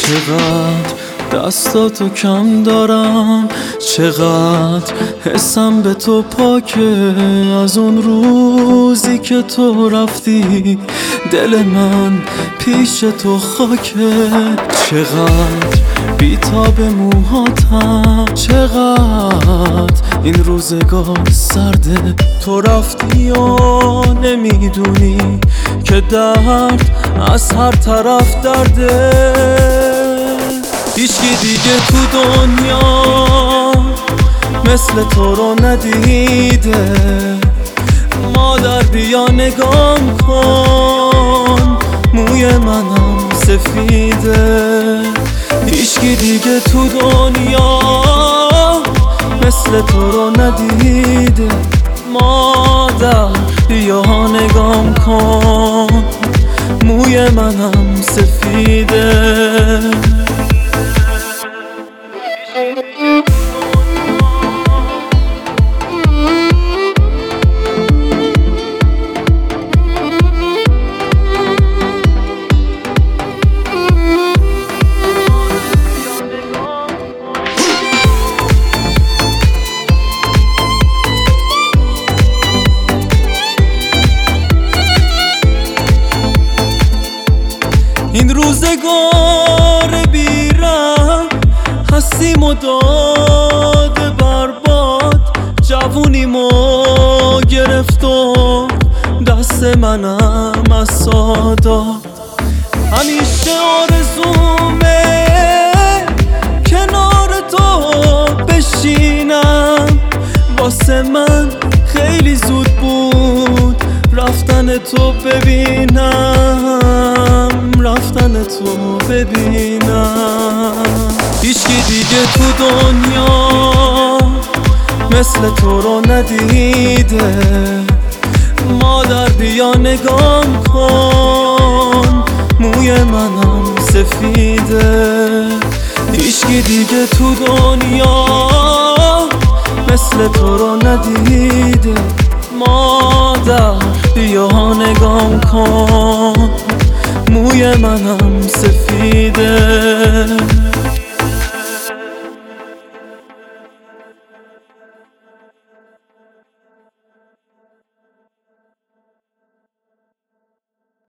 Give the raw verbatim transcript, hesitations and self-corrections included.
چقدر دستاتو کم دارم، چقدر حسم به تو پاکه. از اون روزی که تو رفتی دل من پیش تو خاکه. چقدر بیتاب موهاتم، چقدر این روزگار سرده. تو رفتی و نمیدونی که درد از هر طرف درده. هیچکی دیگه تو دنیا مثل تو رو ندیده. مادر بیا نگام کن، موی منم سفیده. هیچکی دیگه تو دنیا مثل تو رو ندیده. مادر بیا نگام کن، موی منم سفیده. این روزگار بیرم هستیم و داده برباد. جوونیمو گرفت و دست منم از سادات. همیشه آرزومه کنار تو بشینم. واسه من خیلی زود بود رفتن تو ببینم، رفتن تو ببینم. هیچکی دیگه تو دنیا مثل تو رو ندیده. مادر بیا نگام کن، موی منم سفیده. هیچکی دیگه تو دنیا مثل تو رو ندیده. مادر بیا نگام کن، موی منم سفیده.